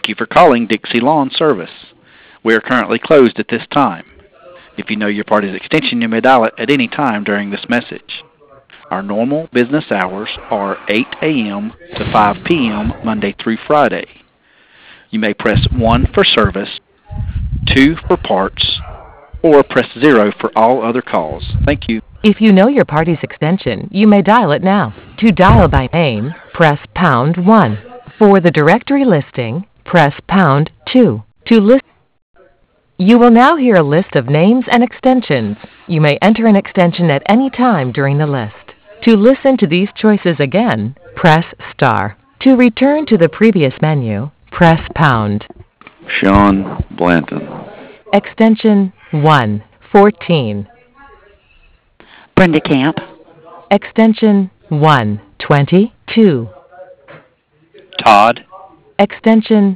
Thank you for calling Dixie Lawn Service. We are currently closed at this time. If you know your party's extension, you may dial it at any time during this message. Our normal business hours are 8 a.m. to 5 p.m. Monday through Friday. You may press 1 for service, 2 for parts, or press 0 for all other calls. Thank you. If you know your party's extension, you may dial it now. To dial by name, press pound 1. For the directory listing, press pound 2. To list, you will now hear a list of names and extensions. You may enter an extension at any time during the list. To listen to these choices again, press star. To return to the previous menu, press pound. Sean Blanton. Extension 114. Brenda Camp. Extension 122. Todd. Extension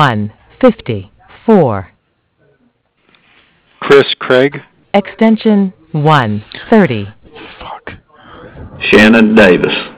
154. Chris Craig. Extension 130. Shannon Davis.